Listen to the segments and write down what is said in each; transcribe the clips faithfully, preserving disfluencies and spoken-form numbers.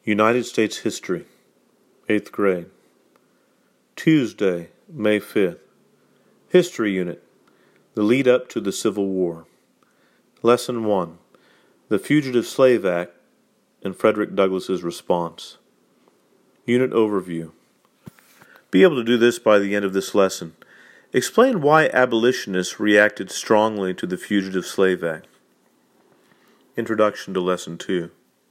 United States History, eighth grade. Tuesday, May fifth. History Unit, The Lead Up to the Civil War. Lesson one, The Fugitive Slave Act and Frederick Douglass's Response. Unit Overview. Be able to do this by the end of this lesson. Explain why abolitionists reacted strongly to the Fugitive Slave Act. Introduction to Lesson two.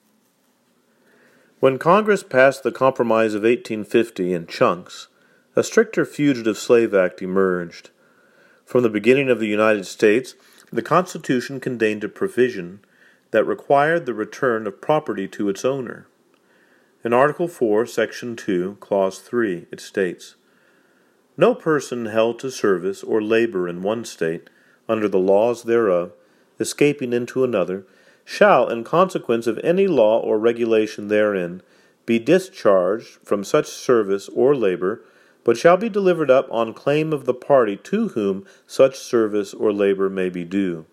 When Congress passed the Compromise of eighteen fifty in chunks, a stricter Fugitive Slave Act emerged. From the beginning of the United States, the Constitution contained a provision that required the return of property to its owner. In Article four, Section two, Clause three, it states, "No person held to service or labor in one state, under the laws thereof, escaping into another, shall, in consequence of any law or regulation therein, be discharged from such service or labor, but shall be delivered up on claim of the party to whom such service or labor may be due."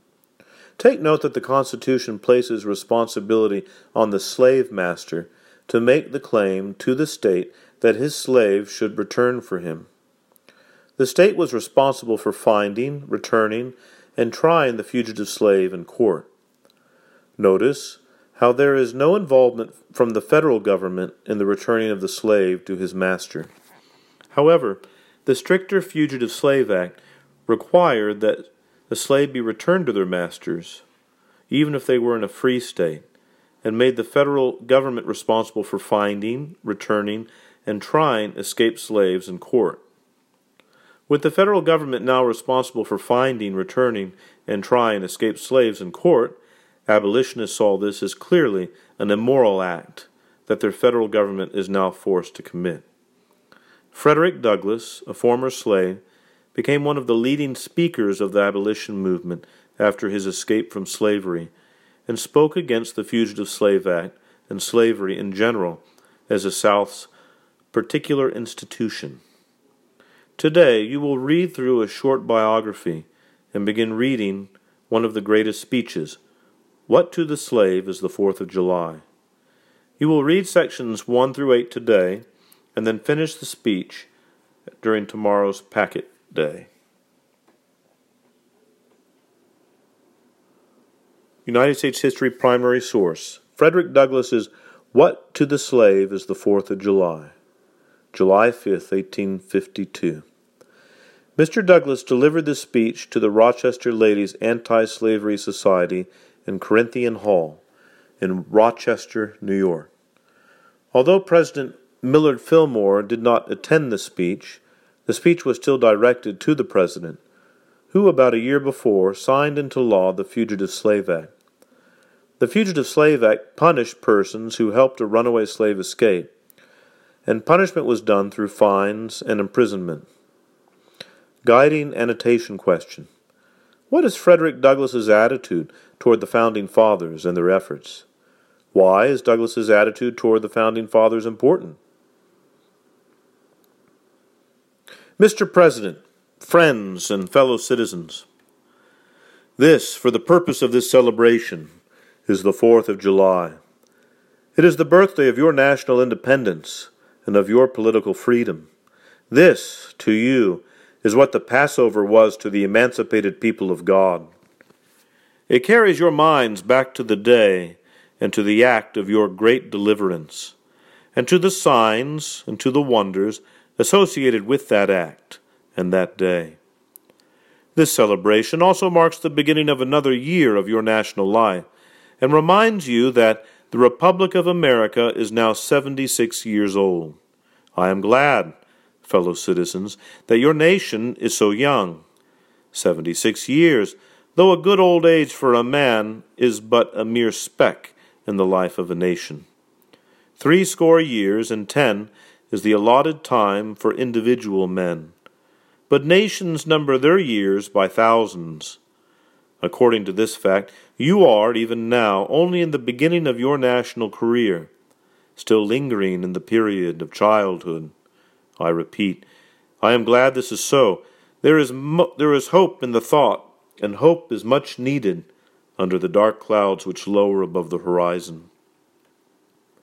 Take note that the Constitution places responsibility on the slave master to make the claim to the state that his slave should return for him. The state was responsible for finding, returning, and trying the fugitive slave in court. Notice how there is no involvement from the federal government in the returning of the slave to his master. However, the stricter Fugitive Slave Act required that the slave be returned to their masters, even if they were in a free state, and made the federal government responsible for finding, returning, and trying escaped slaves in court. With the federal government now responsible for finding, returning, and trying escaped slaves in court, abolitionists saw this as clearly an immoral act that their federal government is now forced to commit. Frederick Douglass, a former slave, became one of the leading speakers of the abolition movement after his escape from slavery, and spoke against the Fugitive Slave Act and slavery in general as the South's particular institution. Today, you will read through a short biography and begin reading one of the greatest speeches, What to the Slave is the Fourth of July. You will read sections one through eight today, and then finish the speech during tomorrow's packet day. United States History Primary Source, Frederick Douglass's What to the Slave is the Fourth of July, July fifth, eighteen fifty-two. Mister Douglass delivered this speech to the Rochester Ladies' Anti-Slavery Society in Corinthian Hall, in Rochester, New York. Although President Millard Fillmore did not attend the speech, the speech was still directed to the President, who about a year before signed into law the Fugitive Slave Act. The Fugitive Slave Act punished persons who helped a runaway slave escape, and punishment was done through fines and imprisonment. Guiding annotation question. What is Frederick Douglass's attitude toward the Founding Fathers and their efforts? Why is Douglass's attitude toward the Founding Fathers important? Mister President, friends, and fellow citizens, this, for the purpose of this celebration, is the Fourth of July. It is the birthday of your national independence and of your political freedom. This, to you, is what the Passover was to the emancipated people of God. It carries your minds back to the day and to the act of your great deliverance, and to the signs and to the wonders associated with that act and that day. This celebration also marks the beginning of another year of your national life, and reminds you that the Republic of America is now seventy-six years old. I am glad, fellow citizens, that your nation is so young. Seventy-six years, though a good old age for a man, is but a mere speck in the life of a nation. Three score years and ten is the allotted time for individual men, but nations number their years by thousands. According to this fact, you are, even now, only in the beginning of your national career, still lingering in the period of childhood. I repeat, I am glad this is so. There is mo- there is hope in the thought, and hope is much needed under the dark clouds which lower above the horizon.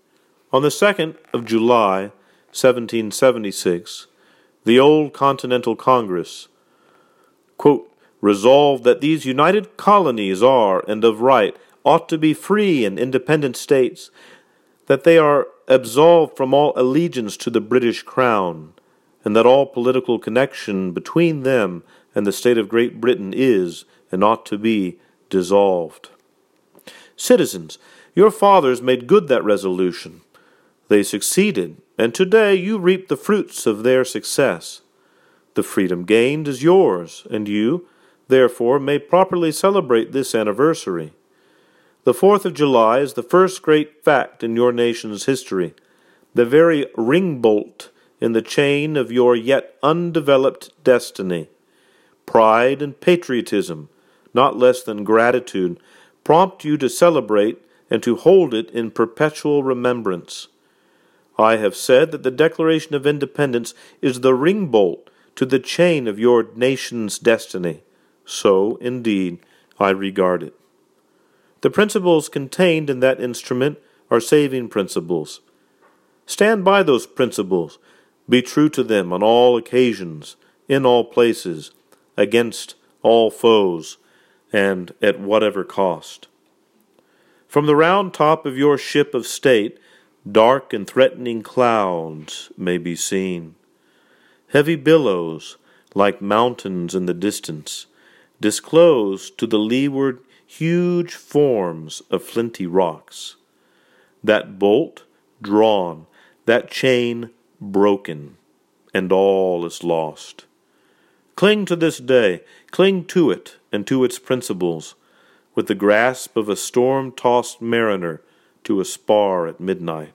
On the second of July, seventeen seventy-six, the old Continental Congress, quote, resolved that these united colonies are, and of right, ought to be free and independent states, that they are absolved from all allegiance to the British Crown, and that all political connection between them and the state of Great Britain is, and ought to be, dissolved. Citizens, your fathers made good that resolution. They succeeded, and today you reap the fruits of their success. The freedom gained is yours, and you, therefore, may properly celebrate this anniversary. The Fourth of July is the first great fact in your nation's history, the very ring-bolt in the chain of your yet undeveloped destiny. Pride and patriotism, not less than gratitude, prompt you to celebrate and to hold it in perpetual remembrance. I have said that the Declaration of Independence is the ring-bolt to the chain of your nation's destiny. So, indeed, I regard it. The principles contained in that instrument are saving principles. Stand by those principles. Be true to them on all occasions, in all places, against all foes, and at whatever cost. From the round top of your ship of state, dark and threatening clouds may be seen. Heavy billows, like mountains in the distance, disclose to the leeward huge forms of flinty rocks. That bolt drawn, that chain broken, and all is lost. Cling to this day, cling to it and to its principles, with the grasp of a storm-tossed mariner to a spar at midnight.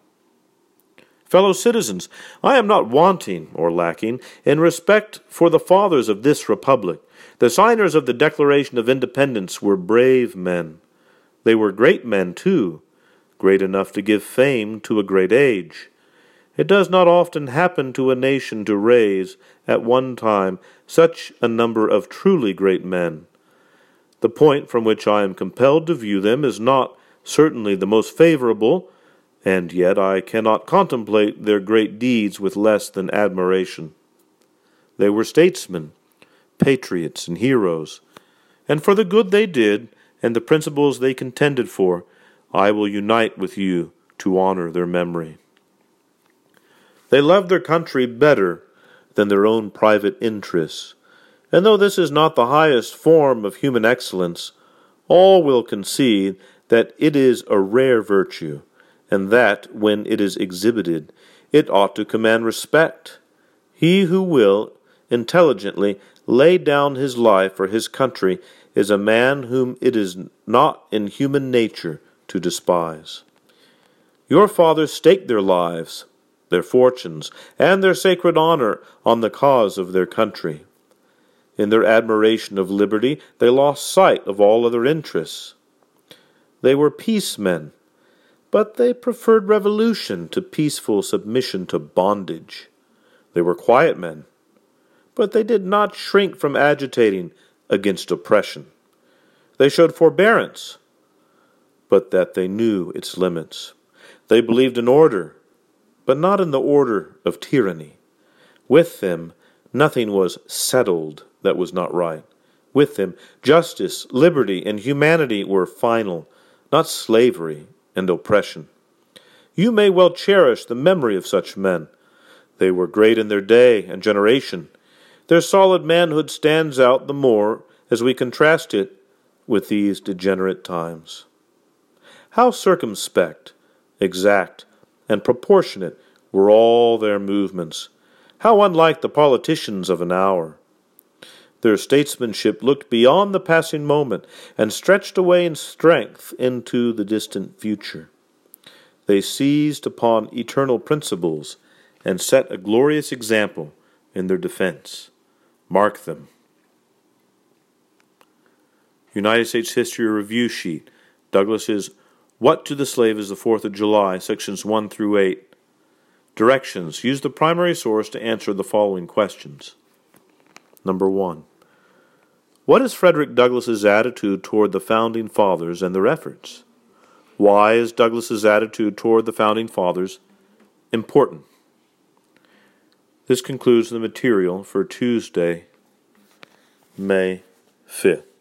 Fellow citizens, I am not wanting, or lacking, in respect for the fathers of this republic. The signers of the Declaration of Independence were brave men. They were great men, too, great enough to give fame to a great age. It does not often happen to a nation to raise, at one time, such a number of truly great men. The point from which I am compelled to view them is not certainly the most favorable, and yet I cannot contemplate their great deeds with less than admiration. They were statesmen, patriots, and heroes, and for the good they did, and the principles they contended for, I will unite with you to honor their memory. They loved their country better than their own private interests, and though this is not the highest form of human excellence, all will concede that it is a rare virtue, and that, when it is exhibited, it ought to command respect. He who will, intelligently, lay down his life for his country is a man whom it is not in human nature to despise. Your fathers staked their lives, their fortunes, and their sacred honor on the cause of their country. In their admiration of liberty, they lost sight of all other interests. They were peacemen, but they preferred revolution to peaceful submission to bondage. They were quiet men, but they did not shrink from agitating against oppression. They showed forbearance, but that they knew its limits. They believed in order, but not in the order of tyranny. With them, nothing was settled that was not right. With them, justice, liberty, and humanity were final, not slavery and oppression. You may well cherish the memory of such men. They were great in their day and generation. Their solid manhood stands out the more as we contrast it with these degenerate times. How circumspect, exact, and proportionate were all their movements. How unlike the politicians of an hour. Their statesmanship looked beyond the passing moment and stretched away in strength into the distant future. They seized upon eternal principles and set a glorious example in their defense. Mark them. United States History Review Sheet, Douglas's What to the Slave is the Fourth of July, sections one through eight. Directions. Use the primary source to answer the following questions. Number one. What is Frederick Douglass's attitude toward the Founding Fathers and their efforts? Why is Douglas's attitude toward the Founding Fathers important? This concludes the material for Tuesday, May fifth.